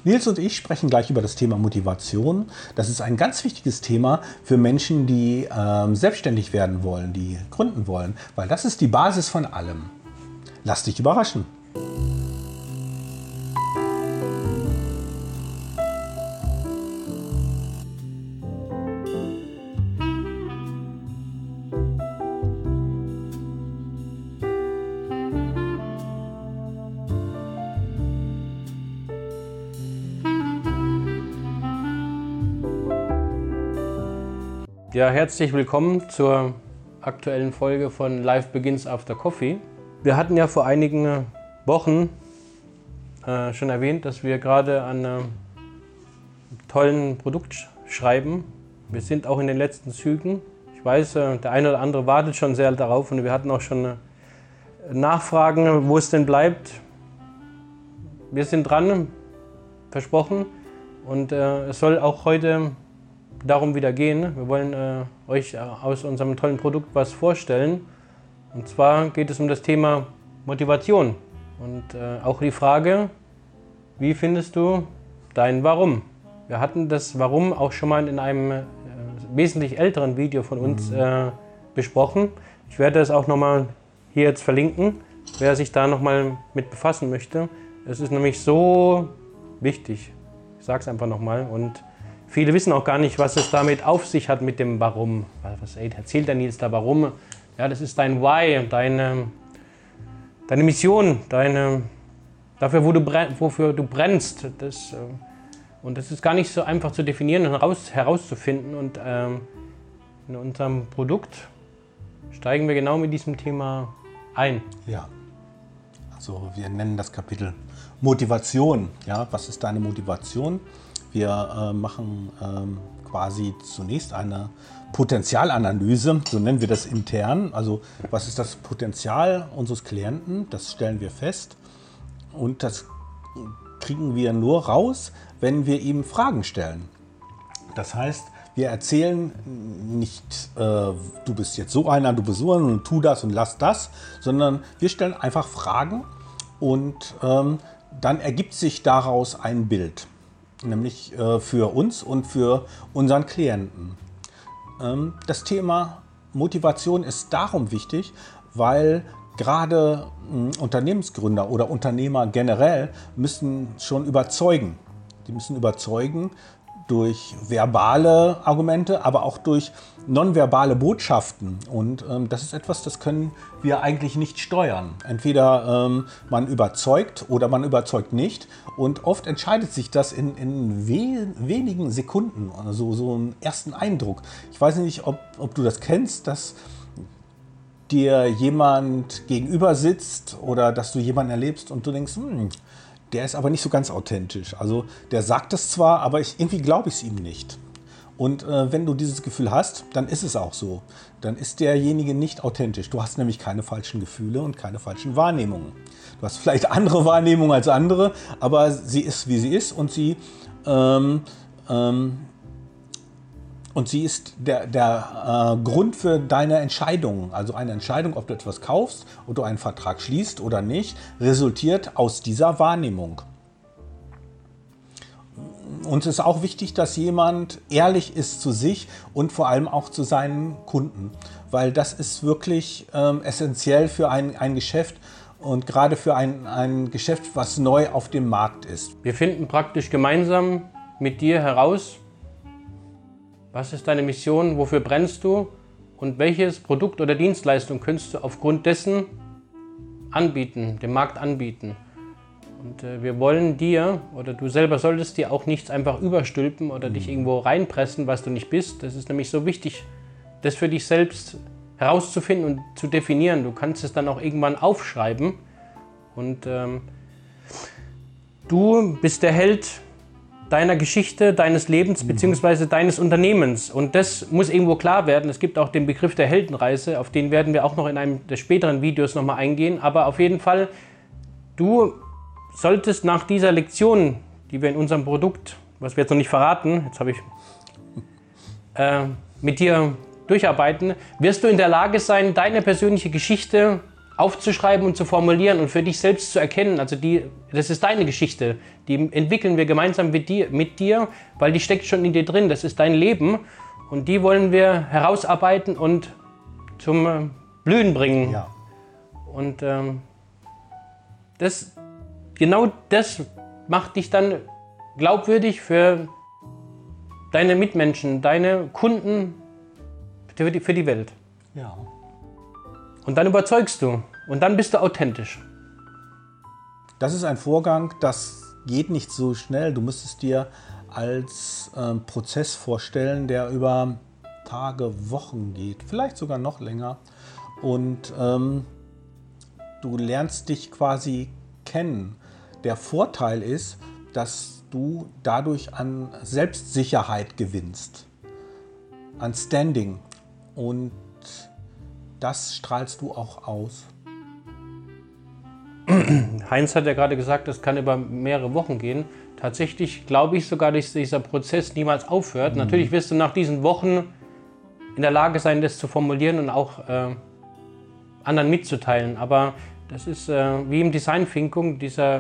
Nils und ich sprechen gleich über das Thema Motivation. Das ist ein ganz wichtiges Thema für Menschen, die selbstständig werden wollen, die gründen wollen, weil das ist die Basis von allem. Lass dich überraschen. Ja, herzlich willkommen zur aktuellen Folge von Life Begins After Coffee. Wir hatten ja vor einigen Wochen schon erwähnt, dass wir gerade an einem tollen Produkt schreiben. Wir sind auch in den letzten Zügen. Ich weiß, der eine oder andere wartet schon sehr darauf und wir hatten auch schon Nachfragen, wo es denn bleibt. Wir sind dran, versprochen, und es soll auch heute darum wieder gehen. Wir wollen euch aus unserem tollen Produkt was vorstellen. Und zwar geht es um das Thema Motivation und auch die Frage, wie findest du dein Warum? Wir hatten das Warum auch schon mal in einem wesentlich älteren Video von uns besprochen. Ich werde es auch nochmal hier jetzt verlinken, wer sich da nochmal mit befassen möchte. Es ist nämlich so wichtig. Ich sage es einfach nochmal. Und viele wissen auch gar nicht, was es damit auf sich hat mit dem Warum. Was erzählt der Nils da, warum? Ja, das ist dein Why, deine Mission, dafür, wofür du brennst. Und das ist gar nicht so einfach zu definieren und herauszufinden. Und in unserem Produkt steigen wir genau mit diesem Thema ein. Ja, also wir nennen das Kapitel Motivation. Ja, was ist deine Motivation? Wir machen quasi zunächst eine Potenzialanalyse, so nennen wir das intern. Also was ist das Potenzial unseres Klienten? Das stellen wir fest und das kriegen wir nur raus, wenn wir ihm Fragen stellen. Das heißt, wir erzählen nicht, du bist jetzt so einer, du bist so einer und tu das und lass das, sondern wir stellen einfach Fragen und dann ergibt sich daraus ein Bild. Nämlich für uns und für unseren Klienten. Das Thema Motivation ist darum wichtig, weil gerade Unternehmensgründer oder Unternehmer generell müssen schon überzeugen. Die müssen überzeugen durch verbale Argumente, aber auch durch nonverbale Botschaften. Und das ist etwas, das können wir eigentlich nicht steuern. Entweder man überzeugt oder man überzeugt nicht. Und oft entscheidet sich das in wenigen Sekunden, also so einen ersten Eindruck. Ich weiß nicht, ob du das kennst, dass dir jemand gegenüber sitzt oder dass du jemanden erlebst und du denkst, der ist aber nicht so ganz authentisch. Also der sagt es zwar, aber irgendwie glaube ich es ihm nicht. Und wenn du dieses Gefühl hast, dann ist es auch so. Dann ist derjenige nicht authentisch. Du hast nämlich keine falschen Gefühle und keine falschen Wahrnehmungen. Du hast vielleicht andere Wahrnehmungen als andere, aber sie ist, wie sie ist, und sie ist der Grund für deine Entscheidung. Also eine Entscheidung, ob du etwas kaufst, ob du einen Vertrag schließt oder nicht, resultiert aus dieser Wahrnehmung. Uns ist auch wichtig, dass jemand ehrlich ist zu sich und vor allem auch zu seinen Kunden. Weil das ist wirklich essentiell für ein Geschäft und gerade für ein Geschäft, was neu auf dem Markt ist. Wir finden praktisch gemeinsam mit dir heraus, was ist deine Mission, wofür brennst du und welches Produkt oder Dienstleistung könntest du aufgrund dessen anbieten, dem Markt anbieten. Und wir wollen dir, oder du selber solltest dir auch nichts einfach überstülpen oder dich irgendwo reinpressen, was du nicht bist. Das ist nämlich so wichtig, das für dich selbst herauszufinden und zu definieren. Du kannst es dann auch irgendwann aufschreiben. Und du bist der Held deiner Geschichte, deines Lebens bzw. deines Unternehmens. Und das muss irgendwo klar werden. Es gibt auch den Begriff der Heldenreise, auf den werden wir auch noch in einem der späteren Videos nochmal eingehen. Aber auf jeden Fall, du solltest nach dieser Lektion, die wir in unserem Produkt, was wir jetzt noch nicht verraten, jetzt habe ich mit dir durcharbeiten, wirst du in der Lage sein, deine persönliche Geschichte aufzuschreiben und zu formulieren und für dich selbst zu erkennen. Also das ist deine Geschichte. Die entwickeln wir gemeinsam mit dir, weil die steckt schon in dir drin. Das ist dein Leben und die wollen wir herausarbeiten und zum Blühen bringen. Ja. Und genau das macht dich dann glaubwürdig für deine Mitmenschen, deine Kunden, für die Welt. Ja. Und dann überzeugst du und dann bist du authentisch. Das ist ein Vorgang, das geht nicht so schnell. Du müsstest dir als Prozess vorstellen, der über Tage, Wochen geht, vielleicht sogar noch länger. Und du lernst dich quasi kennen. Der Vorteil ist, dass du dadurch an Selbstsicherheit gewinnst, an Standing. Und das strahlst du auch aus. Heinz hat ja gerade gesagt, das kann über mehrere Wochen gehen. Tatsächlich glaube ich sogar, dass dieser Prozess niemals aufhört. Natürlich wirst du nach diesen Wochen in der Lage sein, das zu formulieren und auch anderen mitzuteilen. Aber das ist wie im Design Thinking,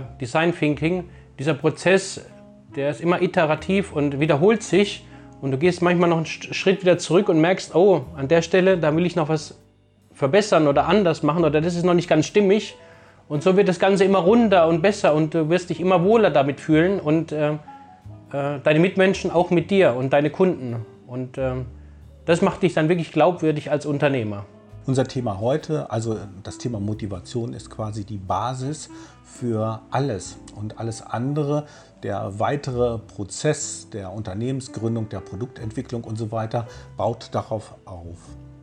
dieser Prozess, der ist immer iterativ und wiederholt sich. Und du gehst manchmal noch einen Schritt wieder zurück und merkst, oh, an der Stelle, da will ich noch was verbessern oder anders machen oder das ist noch nicht ganz stimmig. Und so wird das Ganze immer runder und besser und du wirst dich immer wohler damit fühlen und deine Mitmenschen auch mit dir und deine Kunden. Und das macht dich dann wirklich glaubwürdig als Unternehmer. Unser Thema heute, also das Thema Motivation, ist quasi die Basis für alles. Und alles andere, der weitere Prozess der Unternehmensgründung, der Produktentwicklung und so weiter, baut darauf auf.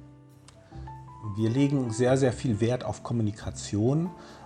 Wir legen sehr, sehr viel Wert auf Kommunikation.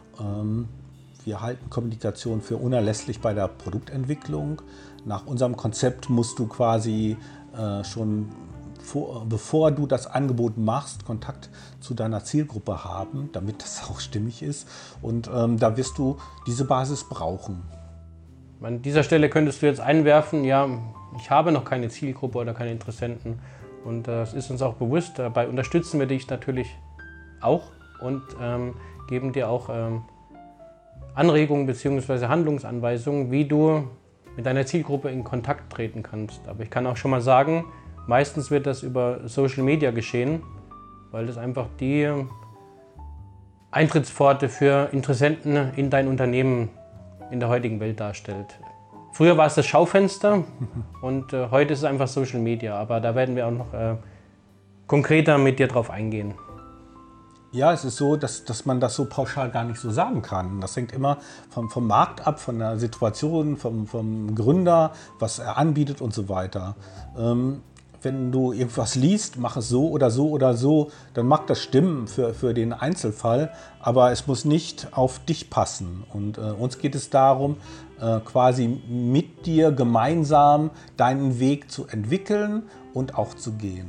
Wir halten Kommunikation für unerlässlich bei der Produktentwicklung. Nach unserem Konzept musst du quasi schon bevor du das Angebot machst, Kontakt zu deiner Zielgruppe haben, damit das auch stimmig ist. Und da wirst du diese Basis brauchen. An dieser Stelle könntest du jetzt einwerfen, ja, ich habe noch keine Zielgruppe oder keine Interessenten. Und das ist uns auch bewusst. Dabei unterstützen wir dich natürlich auch und geben dir auch Anregungen bzw. Handlungsanweisungen, wie du mit deiner Zielgruppe in Kontakt treten kannst. Aber ich kann auch schon mal sagen, meistens wird das über Social Media geschehen, weil das einfach die Eintrittspforte für Interessenten in dein Unternehmen in der heutigen Welt darstellt. Früher war es das Schaufenster und heute ist es einfach Social Media, aber da werden wir auch noch konkreter mit dir drauf eingehen. Ja, es ist so, dass man das so pauschal gar nicht so sagen kann. Das hängt immer vom Markt ab, von der Situation, vom Gründer, was er anbietet und so weiter. Wenn du irgendwas liest, mach es so oder so oder so, dann mag das stimmen für den Einzelfall, aber es muss nicht auf dich passen. Und uns geht es darum, quasi mit dir gemeinsam deinen Weg zu entwickeln und auch zu gehen.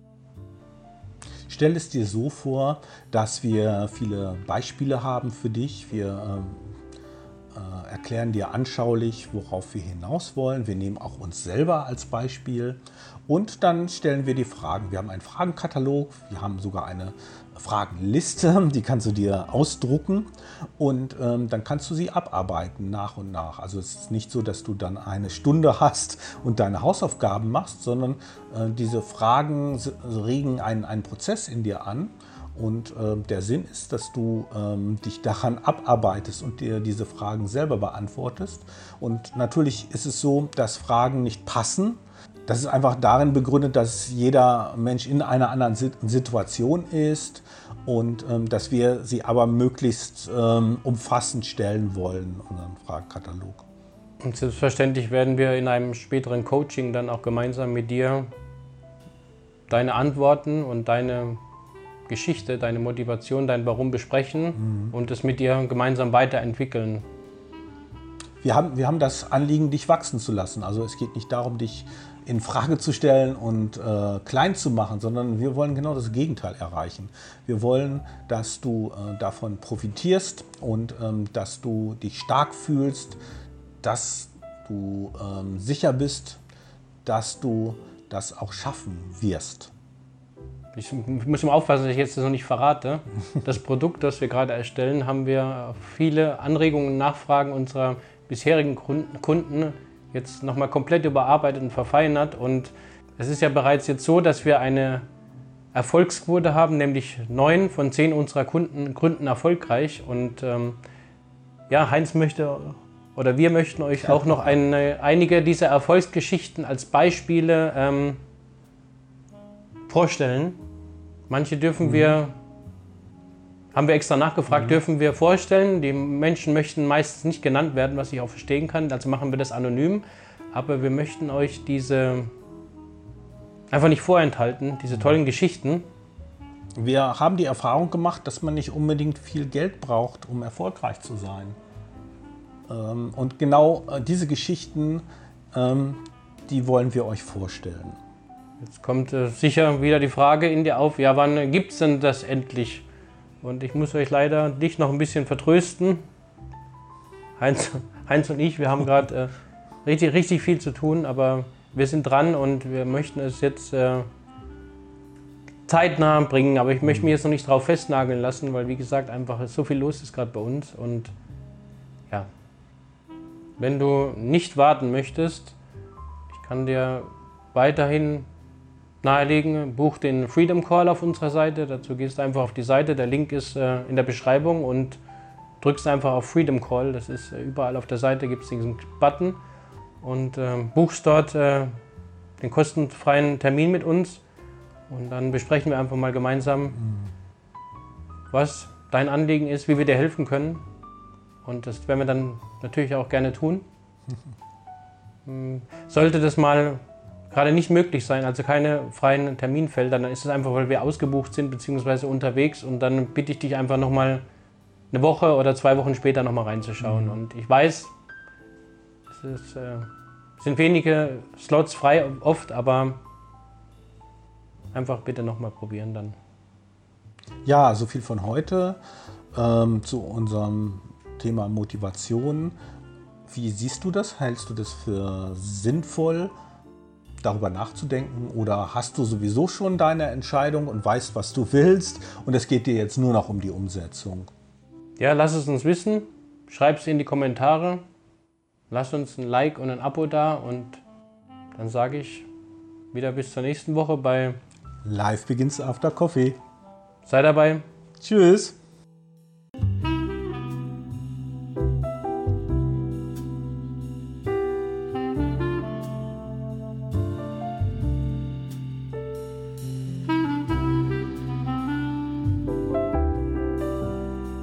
Stell es dir so vor, dass wir viele Beispiele haben für dich. Wir erklären dir anschaulich, worauf wir hinaus wollen. Wir nehmen auch uns selber als Beispiel und dann stellen wir die Fragen. Wir haben einen Fragenkatalog, wir haben sogar eine Fragenliste, die kannst du dir ausdrucken und dann kannst du sie abarbeiten nach und nach. Also es ist nicht so, dass du dann eine Stunde hast und deine Hausaufgaben machst, sondern diese Fragen regen einen Prozess in dir an. Und der Sinn ist, dass du dich daran abarbeitest und dir diese Fragen selber beantwortest. Und natürlich ist es so, dass Fragen nicht passen. Das ist einfach darin begründet, dass jeder Mensch in einer anderen Situation ist und dass wir sie aber möglichst umfassend stellen wollen, unseren Fragenkatalog. Und selbstverständlich werden wir in einem späteren Coaching dann auch gemeinsam mit dir deine Antworten und deine Geschichte, deine Motivation, dein Warum besprechen und es mit dir gemeinsam weiterentwickeln. Wir haben das Anliegen, dich wachsen zu lassen. Also es geht nicht darum, dich in Frage zu stellen und klein zu machen, sondern wir wollen genau das Gegenteil erreichen. Wir wollen, dass du davon profitierst und dass du dich stark fühlst, dass du sicher bist, dass du das auch schaffen wirst. ich muss immer aufpassen, dass ich jetzt das noch nicht verrate. Das Produkt, das wir gerade erstellen, haben wir viele Anregungen und Nachfragen unserer bisherigen Kunden jetzt nochmal komplett überarbeitet und verfeinert. Und es ist ja bereits jetzt so, dass wir eine Erfolgsquote haben, nämlich 9 von 10 unserer Kunden gründen erfolgreich. Und ja, Heinz möchte oder wir möchten euch auch noch einige dieser Erfolgsgeschichten als Beispiele vorstellen. Manche dürfen wir, haben wir extra nachgefragt, dürfen wir vorstellen. Die Menschen möchten meistens nicht genannt werden, was ich auch verstehen kann, also machen wir das anonym. Aber wir möchten euch diese einfach nicht vorenthalten, diese tollen Geschichten. Wir haben die Erfahrung gemacht, dass man nicht unbedingt viel Geld braucht, um erfolgreich zu sein. Und genau diese Geschichten, die wollen wir euch vorstellen. Jetzt kommt sicher wieder die Frage in dir auf, ja, wann gibt es denn das endlich? Und ich muss euch leider dich noch ein bisschen vertrösten. Heinz und ich, wir haben gerade richtig viel zu tun, aber wir sind dran und wir möchten es jetzt zeitnah bringen. Aber ich möchte mich jetzt noch nicht drauf festnageln lassen, weil wie gesagt einfach so viel los ist gerade bei uns. Und ja, wenn du nicht warten möchtest, ich kann dir weiterhin nahelegen, buch den Freedom Call auf unserer Seite. Dazu gehst du einfach auf die Seite, der Link ist in der Beschreibung und drückst einfach auf Freedom Call. Das ist überall auf der Seite, gibt es diesen Button und buchst dort den kostenfreien Termin mit uns und dann besprechen wir einfach mal gemeinsam, was dein Anliegen ist, wie wir dir helfen können und das werden wir dann natürlich auch gerne tun. Sollte das mal gerade nicht möglich sein, also keine freien Terminfelder, dann ist es einfach, weil wir ausgebucht sind bzw. unterwegs und dann bitte ich dich einfach nochmal eine Woche oder 2 Wochen später nochmal reinzuschauen. Und ich weiß, es sind wenige Slots frei oft, aber einfach bitte nochmal probieren dann. Ja, so viel von heute zu unserem Thema Motivation. Wie siehst du das? Hältst du das für sinnvoll, darüber nachzudenken, oder hast du sowieso schon deine Entscheidung und weißt, was du willst und es geht dir jetzt nur noch um die Umsetzung? Ja, lass es uns wissen, schreib es in die Kommentare, lass uns ein Like und ein Abo da und dann sage ich wieder bis zur nächsten Woche bei Life Begins After Coffee. Sei dabei. Tschüss.